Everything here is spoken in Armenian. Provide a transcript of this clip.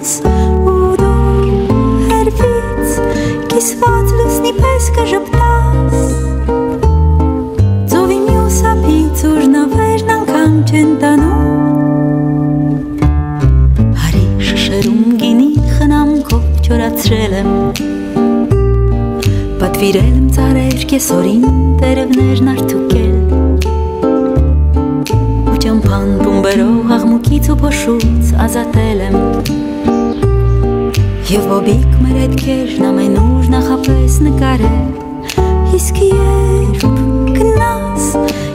տաս ու դու հերվից կիսված լուսնի պես կժպտաս ծովի մյուս ափից ուր նավերն անգամ չեն տանում հարի շշերում գինի խնամքով չորացրել եմ պատվիրել եմ ծառեր կեսօրին տերևներն արդուկել ու ճամփան տումբերով աղմուկից ու փոշուց ազատել եմ և բոբիկ մեր հետքերն ամենուր նախապես նկարել իսկ երբ գնաս